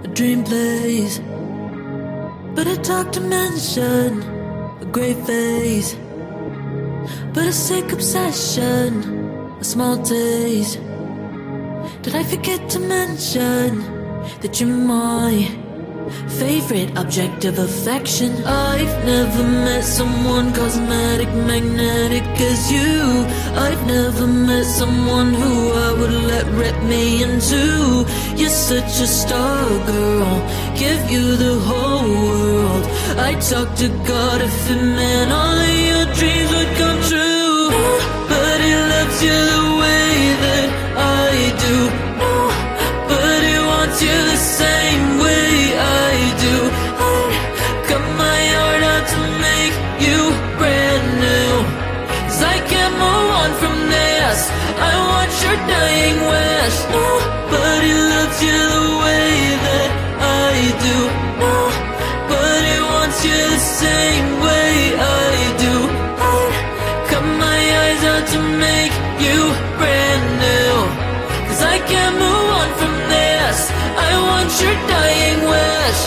a dream place. But a dark dimension, a grey face. But a sick obsession, a small taste. Did I forget to mention that you're my favorite object of affection? I've never met someone cosmetic, magnetic as you. I've never met someone who I would let rip me into. You're such a star, girl, give you the whole world. I'd talk to God if it meant all of your dreams would come true. Nobody loves you the way that I do. Nobody wants you the same way I do. I got my heart out to make you brand new. 'Cause I can't move on from this. I want your dying wish. Nobody loves you the way that I do. Nobody wants you the same way I do. I got my eyes out to make you brand new. 'Cause I can't move on from this. I want your dying wish.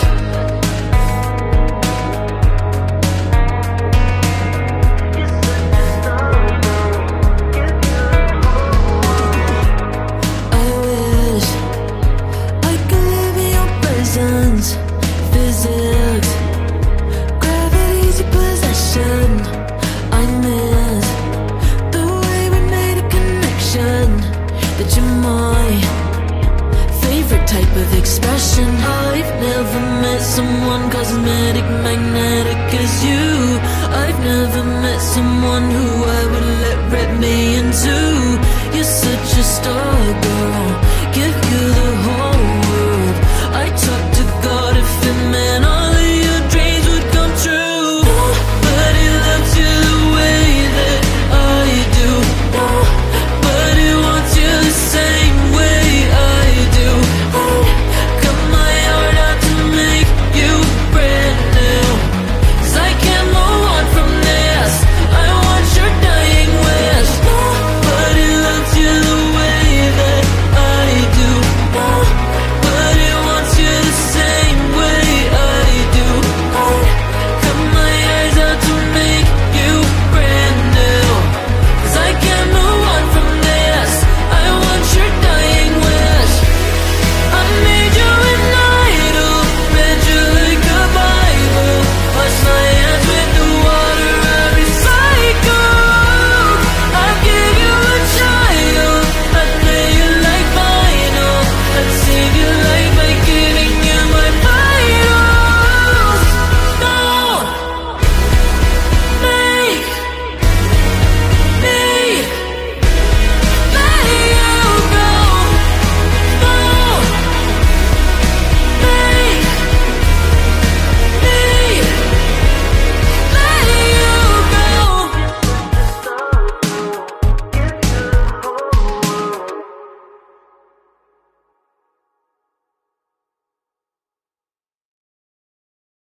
I wish I could live in your presence. Physics, gravity's your possession. I miss the way we made a connection. That you're my favorite type of expression. I've never met someone cosmetic, magnetic as you. I've never met someone who I would let rip me into. You're such a star, girl, give